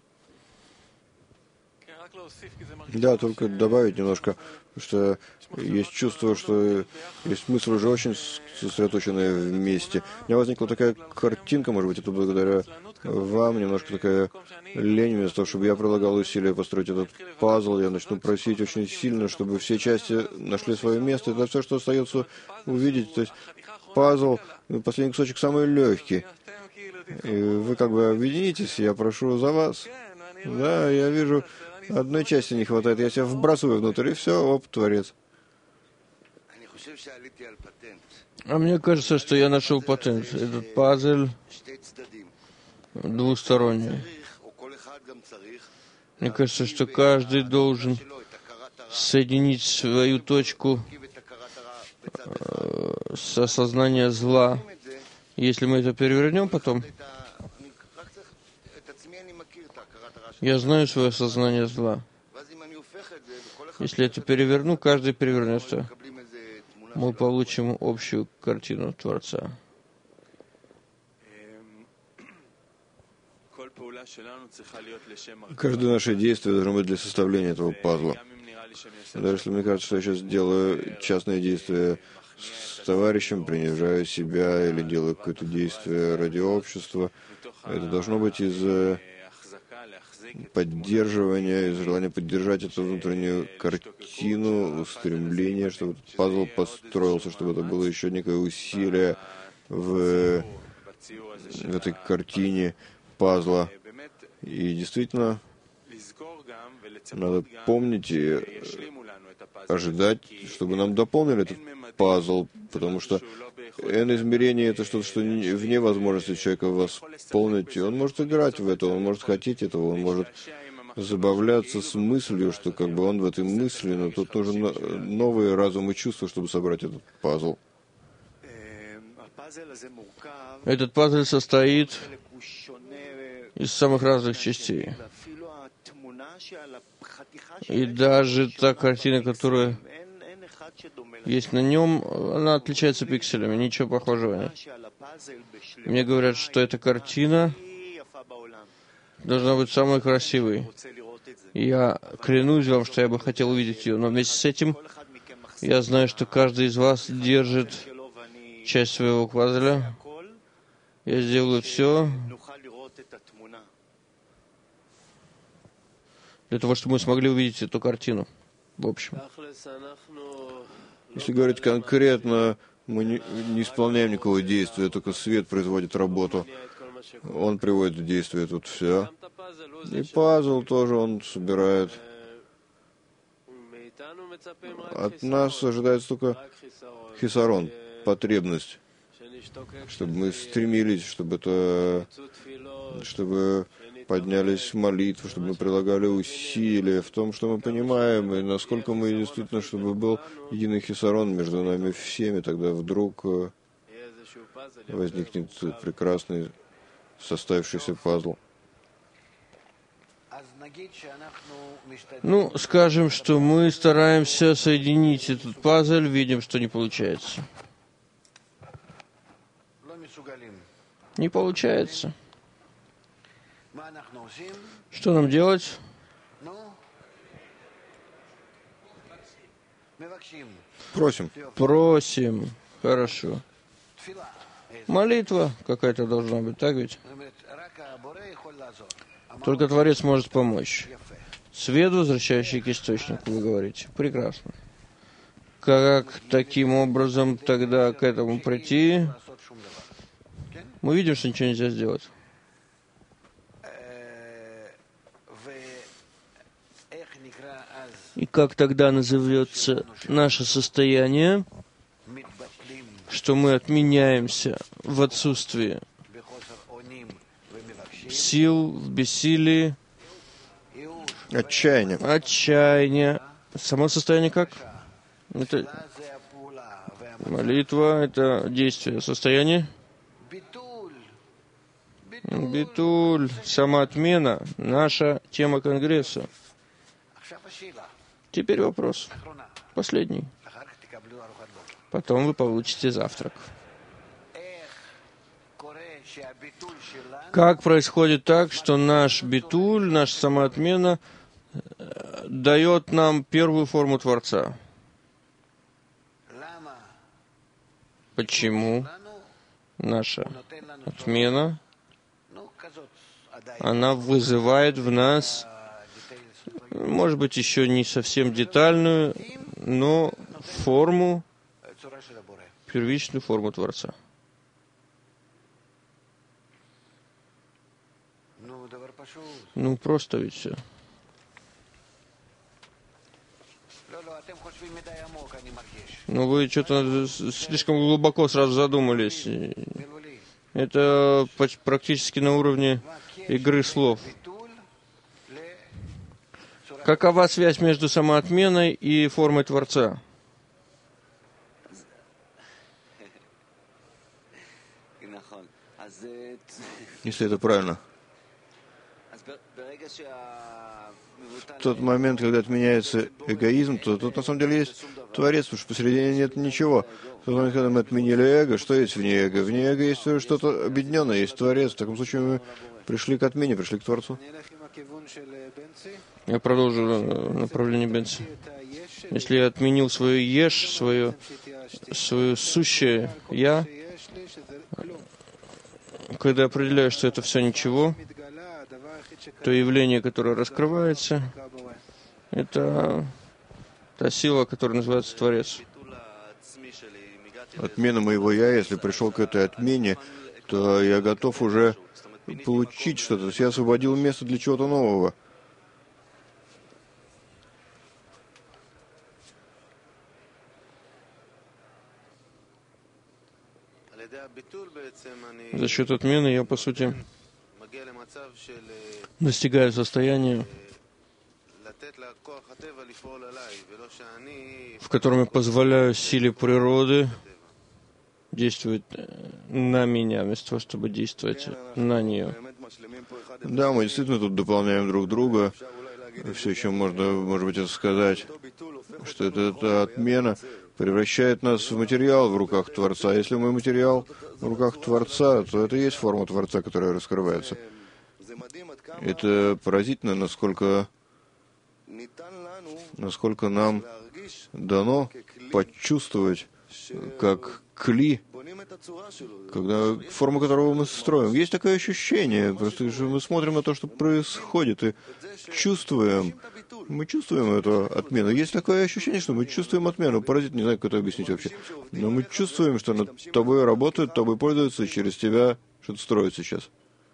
Да, только добавить немножко, что есть чувство, что есть мысль уже очень сосредоточенная вместе. У меня возникла такая картинка, может быть, это благодаря вам, немножко такая лень, вместо того, чтобы я прилагал усилия построить этот пазл, я начну просить очень сильно, чтобы все части нашли свое место. Это все, что остается увидеть. То есть пазл, последний кусочек самый легкий. И вы как бы объединитесь, я прошу за вас. Да, я вижу, одной части не хватает, я себя вбрасываю внутрь, и все, оп, Творец. А мне кажется, что я нашел патент. Этот пазл двусторонний. Мне кажется, что каждый должен соединить свою точку э, с осознанием зла. Если мы это перевернем потом, я знаю свое сознание зла. Если это переверну, каждый перевернется. Мы получим общую картину Творца. Каждое наше действие должно быть для составления этого пазла. Даже если мне кажется, что я сейчас делаю частное действие с товарищем, принижаю себя или делаю какое-то действие ради общества, это должно быть из поддерживания, из желания поддержать эту внутреннюю картину, стремление, чтобы этот пазл построился, чтобы это было еще некое усилие в, в этой картине пазла. И действительно, надо помнить и ожидать, чтобы нам дополнили этот пазл, потому что N-измерение — это что-то, что вне возможности человека восполнить. И он может играть в это, он может хотеть этого, он может забавляться с мыслью, что как бы он в этой мысли, но тут нужен новый разум и чувства, чтобы собрать этот пазл. Этот пазл состоит из самых разных частей. И даже та картина, которая есть на нем, она отличается пикселями, ничего похожего нет. Мне говорят, что эта картина должна быть самой красивой. Я клянусь вам, что я бы хотел увидеть ее, но вместе с этим я знаю, что каждый из вас держит часть своего пазля. Я сделаю все для того, чтобы мы смогли увидеть эту картину. В общем. Если говорить конкретно, мы не, не исполняем никакого действия, только свет производит работу. Он приводит в действие тут все. И пазл тоже он собирает. От нас ожидается только хисарон, потребность, чтобы мы стремились, чтобы это, чтобы поднялись молитвы, чтобы мы прилагали усилия в том, что мы понимаем, и насколько мы действительно, чтобы был единый хисарон между нами всеми, тогда вдруг возникнет прекрасный составившийся пазл. Ну, скажем, что мы стараемся соединить этот пазл, видим, что не получается. Не получается. Что нам делать? Просим. Просим. Хорошо. Молитва какая-то должна быть, так ведь? Только Творец может помочь. Свет, возвращающий к источнику, вы говорите. Прекрасно. Как таким образом тогда к этому прийти? Мы видим, что ничего нельзя сделать. И как тогда назовется наше состояние, что мы отменяемся в отсутствии сил, в бессилии, Отчаяние. отчаяния. Само состояние как? Это молитва, это действие. Состояние? Битуль, самоотмена, наша тема конгресса. Теперь вопрос. Последний. Потом вы получите завтрак. Как происходит так, что наш битуль, наша самоотмена дает нам первую форму Творца? Почему наша отмена, она вызывает в нас, может быть, еще не совсем детальную, но форму, первичную форму Творца? Ну, просто ведь все. Ну, вы что-то слишком глубоко сразу задумались. Это практически на уровне игры слов. Какова связь между самоотменой и формой Творца? Если это правильно. В тот момент, когда отменяется эгоизм, то тут на самом деле есть Творец, потому что посередине нет ничего. В тот момент, когда мы отменили эго, что есть вне эго? Вне эго есть что-то объединенное, есть Творец. В таком случае мы пришли к отмене, пришли к Творцу. Я продолжу направление Бенси. Если я отменил свое еш, свое, свое сущее я, когда определяю, что это все ничего, то явление, которое раскрывается, это та сила, которая называется Творец. Отмена моего «я», если пришел к этой отмене, то я готов уже получить что-то. То есть я освободил место для чего-то нового. За счет отмены я, по сути, достигаю состояния, в котором я позволяю силе природы действовать на меня, вместо того, чтобы действовать на нее. Да, мы действительно тут дополняем друг друга. все еще можно, может быть, это сказать, что это, эта отмена превращает нас в материал в руках Творца. Если мы материал в руках Творца, то это и есть форма Творца, которая раскрывается. Это поразительно, насколько, насколько нам дано почувствовать, как кли, когда, форму которого мы строим. Есть такое ощущение, просто мы смотрим на то, что происходит, и чувствуем, мы чувствуем эту отмену. Есть такое ощущение, что мы чувствуем отмену. Поразительно, не знаю, как это объяснить вообще. Но мы чувствуем, что над тобой работают, тобой пользуются, и через тебя что-то строят сейчас.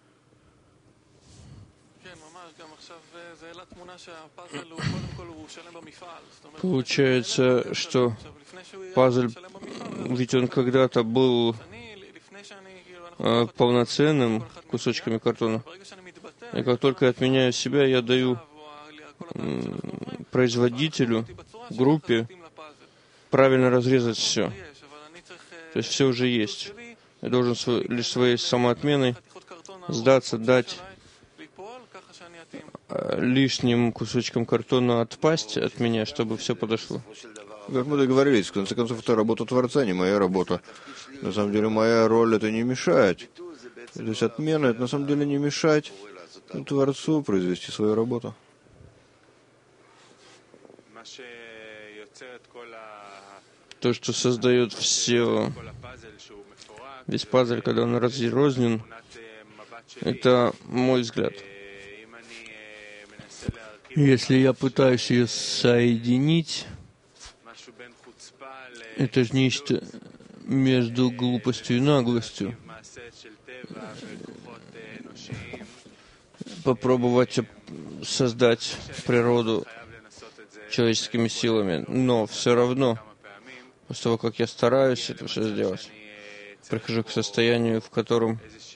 Получается, что пазл, ведь он когда-то был э, полноценным кусочками картона. И как только я отменяю себя, я даю э, производителю, группе правильно разрезать все. То есть все уже есть. Я должен свой, лишь своей самоотменой сдаться, дать лишним кусочком картона отпасть от меня, чтобы все подошло. Как мы договорились, в конце концов, это работа Творца, не моя работа. На самом деле, моя роль — это не мешать. То есть отмена — это на самом деле не мешать Творцу произвести свою работу. То, что создает все, весь пазл, когда он разрознен, это мой взгляд. Если я пытаюсь ее соединить, это же нечто между глупостью и наглостью. Попробовать создать природу человеческими силами, но все равно, после того, как я стараюсь это все сделать, прихожу к состоянию, в котором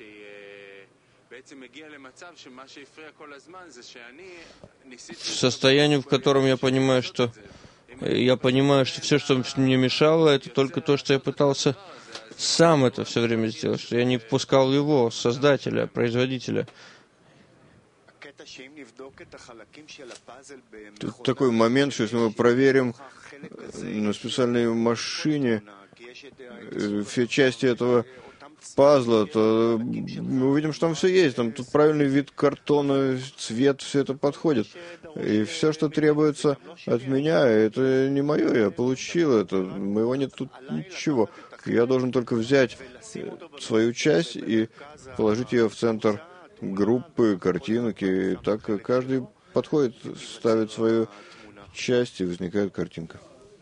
в состоянии, в котором я понимаю, что я понимаю, что все, что мне мешало, это только то, что я пытался сам это все время сделать, что я не впускал его, создателя, производителя. Тут такой момент, что если мы проверим на специальной машине все части этого пазла, то мы увидим, что там все есть. Там тут правильный вид картона, цвет, все это подходит. И все, что требуется от меня, это не мое, я получил это. Моего нет тут ничего. Я должен только взять свою часть и положить ее в центр группы, картинок. И так каждый подходит, ставит свою часть, и возникает картинка.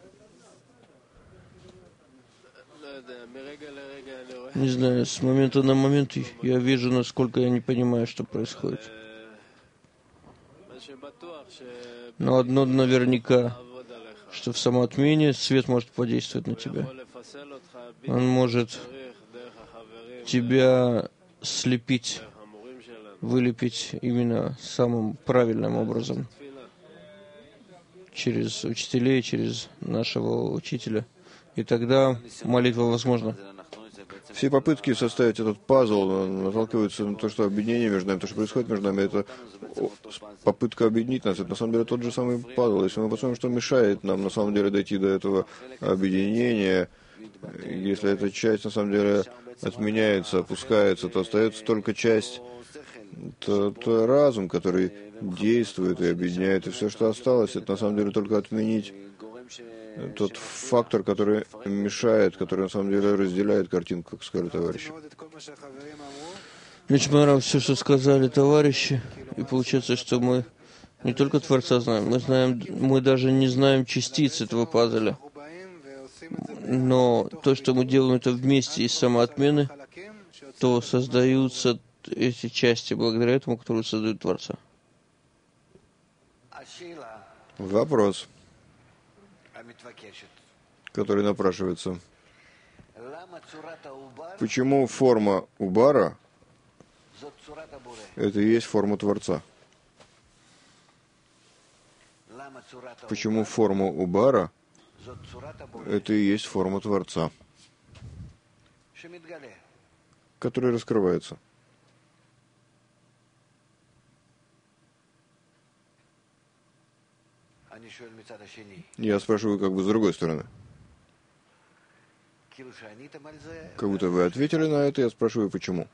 Не знаю, с момента на момент я вижу, насколько я не понимаю, что происходит. Но одно наверняка, что в самоотмене свет может подействовать на тебя. Он может тебя слепить, вылепить именно самым правильным образом. Через учителей, через нашего учителя. И тогда молитва возможна. Все попытки составить этот пазл наталкиваются на то, что объединение между нами, то, что происходит между нами, это попытка объединить нас. Это на самом деле тот же самый пазл. Если мы посмотрим, что мешает нам на самом деле дойти до этого объединения, если эта часть на самом деле отменяется, опускается, то остается только часть, то, то разум, который действует и объединяет, и все, что осталось, это на самом деле только отменить тот фактор, который мешает, который на самом деле разделяет картинку, как сказали товарищи. Мне очень понравилось все, что сказали товарищи, и получается, что мы не только Творца знаем, мы знаем, мы даже не знаем частиц этого пазля, но то, что мы делаем это вместе из самоотмены, то создаются эти части благодаря этому, которые создают Творца. Вопрос, который напрашивается. Почему форма Убара — это и есть форма Творца? Почему форма Убара — это и есть форма Творца, который раскрывается? Я спрашиваю как бы с другой стороны. Как будто вы ответили на это, я спрашиваю, почему.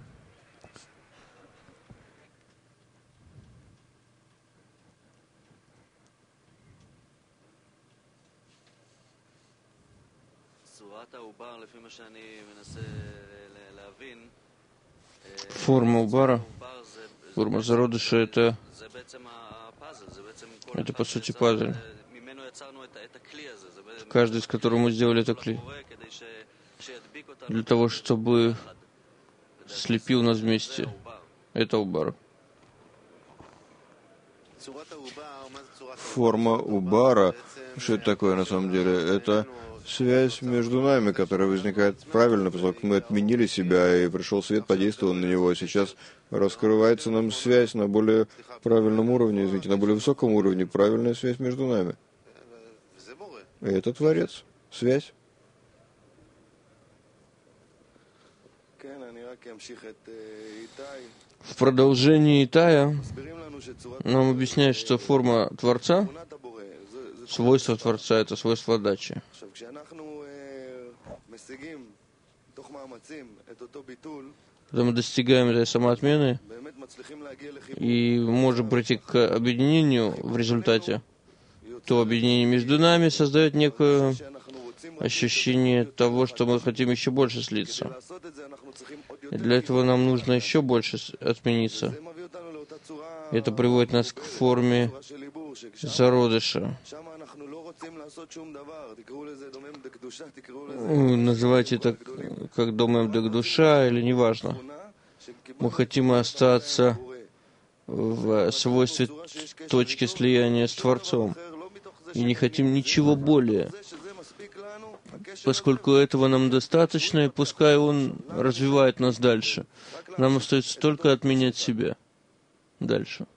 Форма убара, форма зародыша — это, это по сути пазл, каждый из которых мы сделали это кли, для того, чтобы слепил нас вместе. Это убар. Форма убара, что это такое на самом деле? Это связь между нами, которая возникает правильно, поскольку мы отменили себя, и пришел свет, подействовал на него. Сейчас раскрывается нам связь на более правильном уровне, извините, на более высоком уровне, правильная связь между нами. И это Творец. Связь. В продолжении Итая нам объясняет, что форма Творца, свойство Творца — это свойство отдачи. Когда мы достигаем этой самоотмены и можем прийти к объединению в результате, то объединение между нами создает некое ощущение того, что мы хотим еще больше слиться. И для этого нам нужно еще больше отмениться. Это приводит нас к форме зародыша. Называйте это как домем дек душа или неважно. Мы хотим остаться в свойстве точки слияния с Творцом. И не хотим ничего более. Поскольку этого нам достаточно, и пускай Он развивает нас дальше. Нам остается только отменять себя дальше.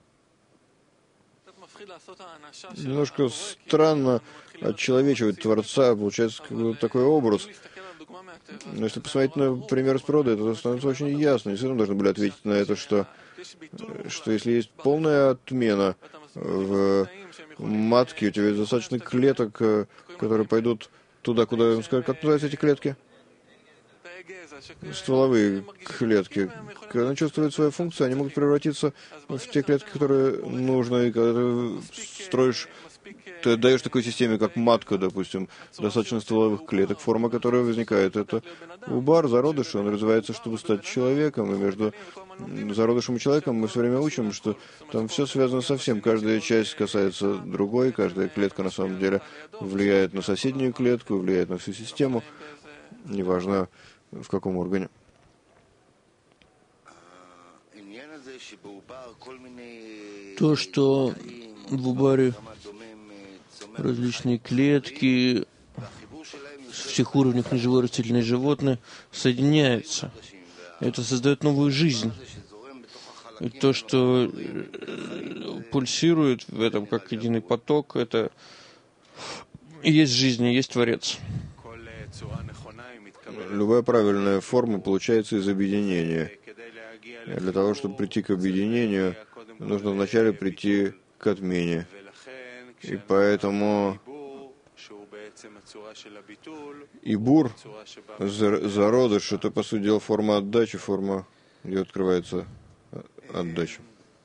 Немножко странно отчеловечивать Творца, получается такой образ. Но если посмотреть на пример с природой, это становится очень ясно. Действительно должны были ответить на это, что, что если есть полная отмена в матке, у тебя есть достаточно клеток, которые пойдут туда, куда им сказать. Как называются эти клетки? Стволовые клетки. Когда они чувствуют свою функцию, они могут превратиться в те клетки, которые нужны. И когда ты строишь, ты даешь такой системе, как матка, допустим, достаточно стволовых клеток, форма которой возникает. Это убар, зародыш, он развивается, чтобы стать человеком. И между зародышем и человеком мы все время учим, что там все связано со всем. Каждая часть касается другой, каждая клетка на самом деле влияет на соседнюю клетку, влияет на всю систему. Неважно, в каком органе. То, что в убаре различные клетки с всех уровней неживое, растительное, животное соединяются. Это создает новую жизнь. И то, что пульсирует в этом как единый поток, это и есть жизнь, и есть Творец. Любая правильная форма получается из объединения. Для того, чтобы прийти к объединению, нужно вначале прийти к отмене. И поэтому Ибур, зародыш, это, по сути дела, форма отдачи, форма, где открывается отдача.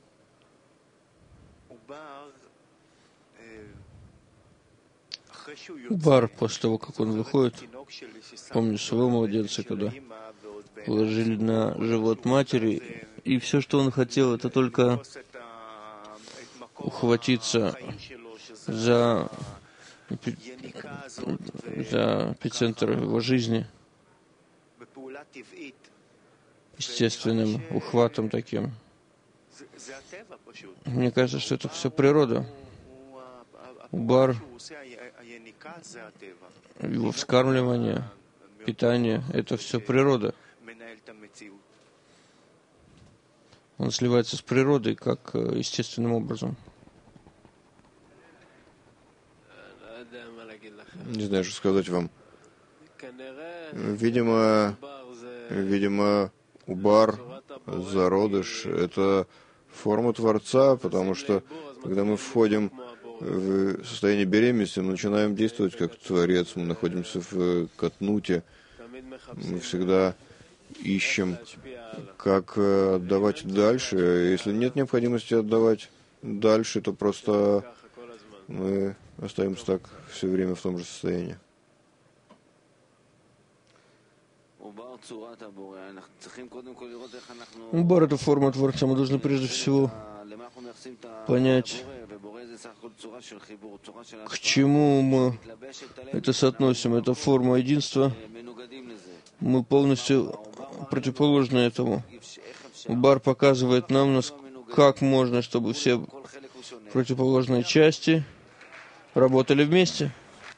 Убар, после того, как он выходит, помню своего младенца, когда положили на живот матери, и все, что он хотел, это только ухватиться за, за эпицентр его жизни, естественным ухватом таким. Мне кажется, что это все природа. Убар, его вскармливание, питание — это все природа. Он сливается с природой как естественным образом. Не знаю, что сказать вам. Видимо, видимо, убар, зародыш — это форма Творца, потому что, когда мы входим в состоянии беременности мы начинаем действовать как Творец, мы находимся в катнуте, мы всегда ищем, как отдавать дальше. Если нет необходимости отдавать дальше, то просто мы остаемся так все время в том же состоянии. Бар — это форма Творца. Мы должны прежде всего понять, к чему мы это соотносим. Это форма единства. Мы полностью противоположны этому. Бар показывает нам, как можно, чтобы все противоположные части работали вместе.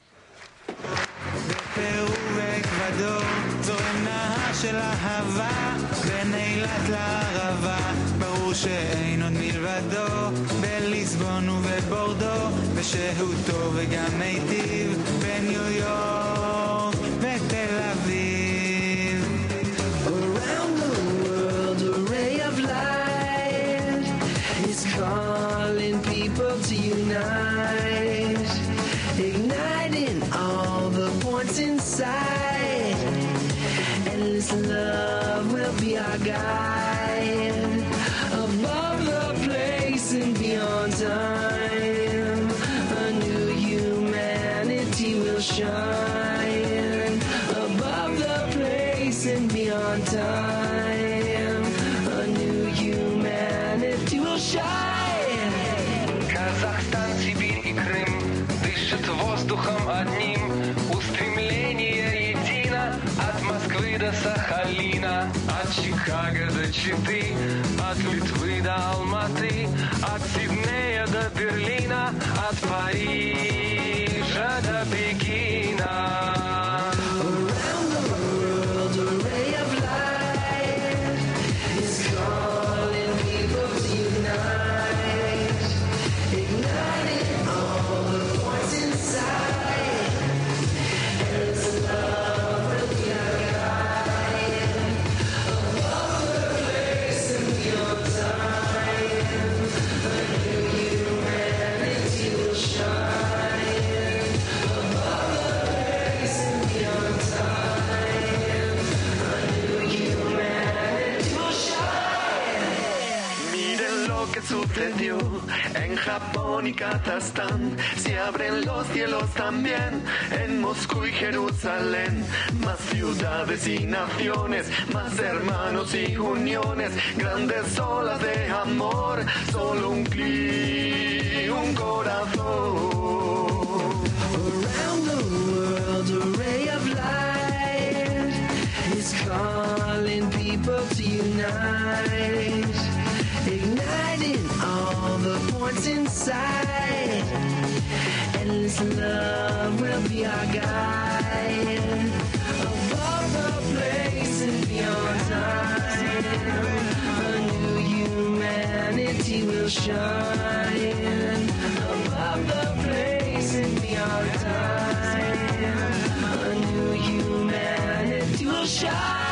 שאין עוד מלבדו בליסבון ובבורדו בשהותו וגם מיטיב בניו יורק ותל אביב. Around the world a ray of light is calling people to unite, igniting all the points inside. Endless love will be our guide. Above the place and beyond time, a new humanity will shine. Above the place and beyond time, a new humanity will shine. Казахстан, Сибирь и Крым дышат воздухом одним. Устремление едино от Москвы до Сахалина, от Чикаго до Читы, от Литвы до Алматы, от Сиднея до Берлина, от Парижа до Пекина. Around the world a ray of light is calling people to unite, igniting all the points inside. Endless love will be our guide. Above the place and beyond time, a new humanity will shine. Above the place and beyond time, a new humanity will shine. Miren lo que sucedió en Japón y Kazajstán. Se abren los cielos también en Moscú y Jerusalén. Más ciudades y naciones, más hermanos y uniones, grandes olas de amor, solo un clic, un corazón. Around the world a ray of light is calling people to unite, igniting all the points inside. Endless love will be our guide. Above the place and beyond time, a new humanity will shine. Above the place and beyond time, a new humanity will shine.